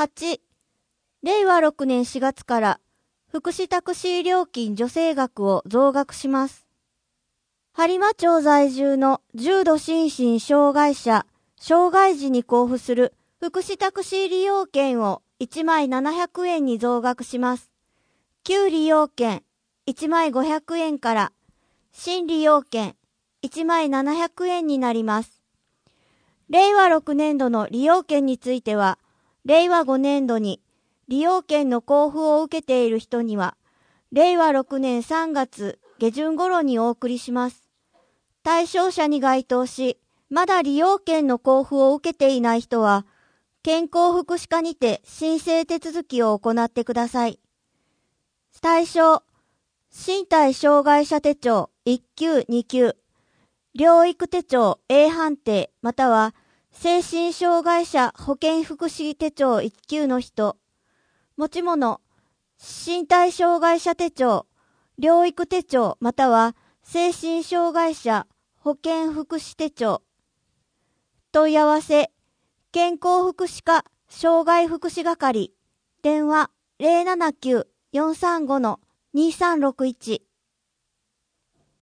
8、令和6年4月から福祉タクシー料金助成額を増額します。播磨町在住の重度心身障害者、障害児に交付する福祉タクシー利用券を1枚700円に増額します。旧利用券1枚500円から新利用券1枚700円になります。令和6年度の利用券については、令和5年度に利用券の交付を受けている人には、令和6年3月下旬頃にお送りします。対象者に該当し、まだ利用券の交付を受けていない人は、健康福祉課にて申請手続きを行ってください。対象、身体障害者手帳1級2級、療育手帳 A 判定または精神障害者保健福祉手帳1級の人、持ち物、身体障害者手帳、療育手帳または精神障害者保健福祉手帳。問い合わせ、健康福祉課障害福祉係、電話079-435-2361